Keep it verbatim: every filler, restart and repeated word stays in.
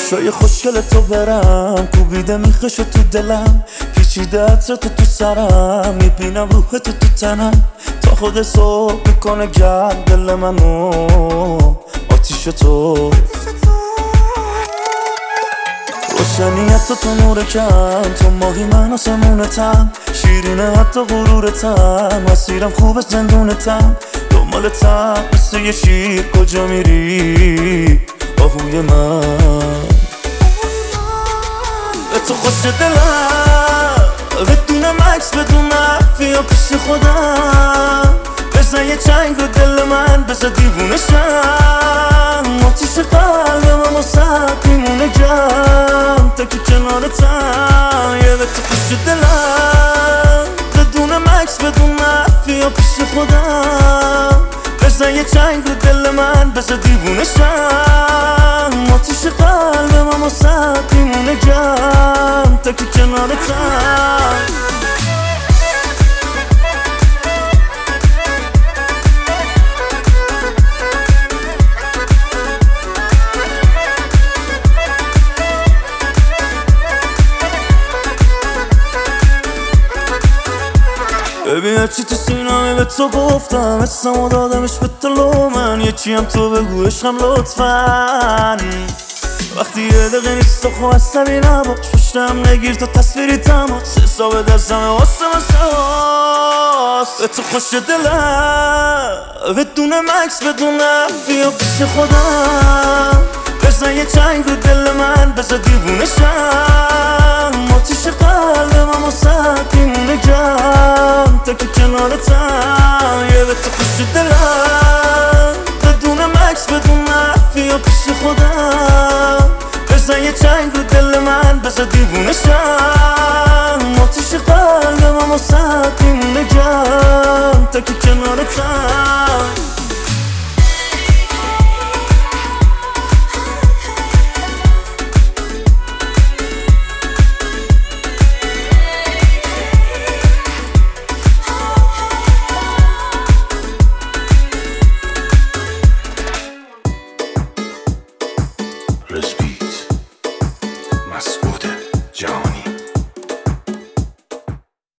چشای خوشگل تو برم کوبیده میخشو تو دلم پیچیده عطر تو تو سرم میبینم روح تو تو تنم تا خود صبح میکنه گرم دل منو آتیش تو روشنیت تو تو نور کم تو ماهی من آسمونتم شیرینه حتی غرورتم مسیرم خوبه زندونتم دنبالتم مثل یه شیر کجا میری آهوی من به تو خوش دلم بدونم عکس بدونم بیا پیش خودم بزن یه چنگ رو دل من بزن دیوونه شم آتیش قلبم واسه میمونه گرم تا که کنارتم یه به تو خوش دلم بدونم عکس بدونم بیا پیش خودم بزن یه چنگ رو دل من بزن دیوونه شم آتیش قلبم واسه میمونه گرم تا که کنارتم ببین هرچی تو سینامه به تو گفتم اسمو دادمش به طلو من یکی هم تو بگو عشقم لطفاً وقتی یه دقیقه نیست تو خواه عصبی نباش پشتم نگیر تو تصویری تماس حساب دستمه واسه مساس به تو خوش دلم بدونم عکس بدونم بیا پیش خودم بزن یه چنگ رو دل من بزن دیوونه شم آتیش قلبم واسه میمونه گرم تا که کنارتم یه به تو خوش دلم بدونم عکس بدونم بیا پیش خودم بزن یه چنگ رو دل من بزن دیوونه شم آتیش قلبم واسه میمونه گرم تا که کنارتم